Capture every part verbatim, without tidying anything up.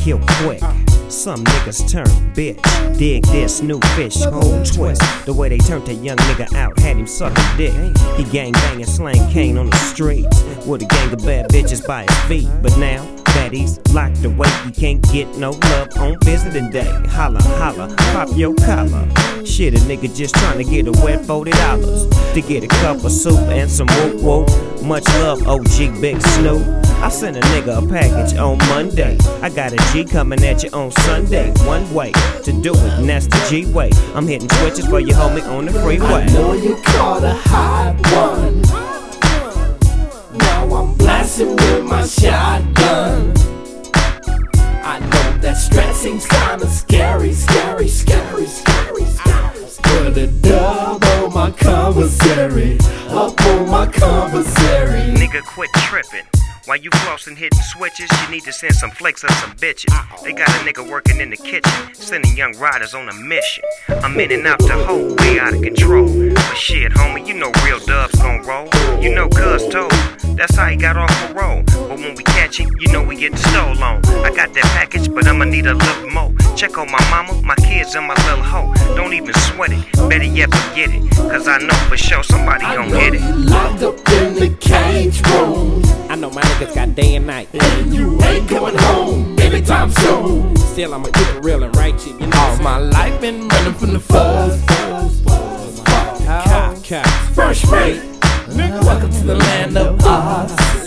kill quick. Some niggas turn bitch. Dig this new fish, whole twist. The way they turned a young nigga out, had him sucking dick. He gang banging, slang cane on the streets with a gang of bad bitches by his feet. But now that he's locked away, he can't get no love on visiting day. Holla, holla, pop your collar. Shit, a nigga just trying to get a wet forty dollars to get a cup of soup and some whoop whoop. Much love, O G Big Snoop. I sent a nigga a package on Monday. I got a G coming at you on Sunday. One way to do it, and that's the G way. I'm hitting switches for your homie on the freeway. I know you caught a hot one. Now I'm blasting with my shotgun. I know that stress seems kinda scary, scary, scary, scary, scary. Put a dub on my commissary, up on my commissary. Nigga, quit tripping. While you flossing, hitting switches, you need to send some flakes of some bitches. They got a nigga working in the kitchen, sending young riders on a mission. I'm in and out the whole way out of control. But shit, homie, you know real dubs gon' roll. You know cuz told, that's how he got off parole. But when we catch him, you know we getting stole on. I got that package, but I'ma need a little more. Check on my mama, my kids, and my little hoe. Don't even sweat it, better yet forget it. Cause I know for sure somebody gon' hit it. Locked up in the cage room. I know my niggas got day and night, and you ain't coming home anytime soon. Still I'ma keep it real and right, you know. All my life been running from the fuzz, fuzz, fuzz, fuzz. Cop, cop. First rate, welcome to the land of Oz.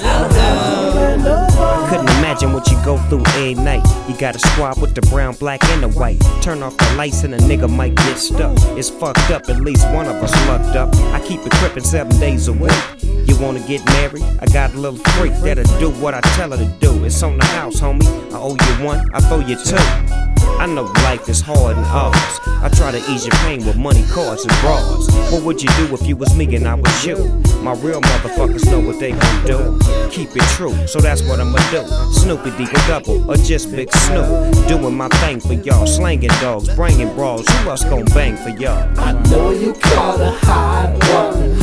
Couldn't imagine what you go through every night. You got a squad with the brown, black, and the white. Turn off the lights and a nigga might get stuck. It's fucked up, at least one of us mucked up. I keep it crippin' seven days a week. You wanna get married? I got a little freak that'll do what I tell her to do. It's on the house, homie. I owe you one, I throw you two. I know life is hard and ours. I try to ease your pain with money, cars, and bras. What would you do if you was me and I was you? My real motherfuckers know what they gon' do. Keep it true, so that's what I'ma do. Snoopy D or double, or just Big Snoop. Doing my thing for y'all, slanging dogs, bringing brawls. Who else gon' bang for y'all? I know you caught a hot one.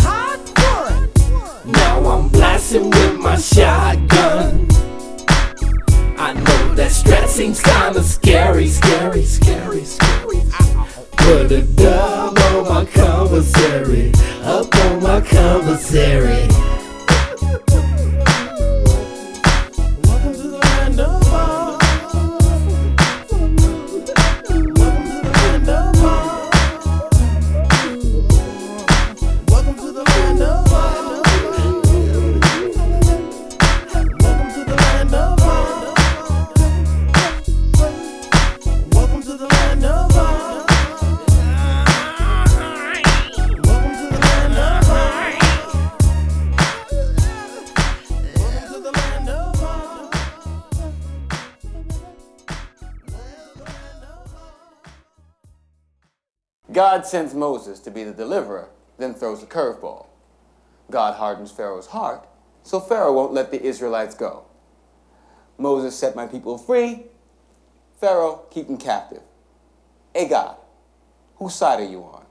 Now I'm blasting with my shotgun. I know that stress seems kinda scary, scary, scary, scary. Put a dub on my commissary, up on my commissary. Welcome to the land of Oz. Welcome to the land of Oz. Welcome to the land of Oz. Welcome to the land of Oz. Welcome to the land of Oz. Welcome to the land of Oz. Welcome to the land of Oz. God sends Moses to be the deliverer, then throws a curveball. God hardens Pharaoh's heart, so Pharaoh won't let the Israelites go. Moses set my people free. Pharaoh, keep them captive. Hey God, whose side are you on?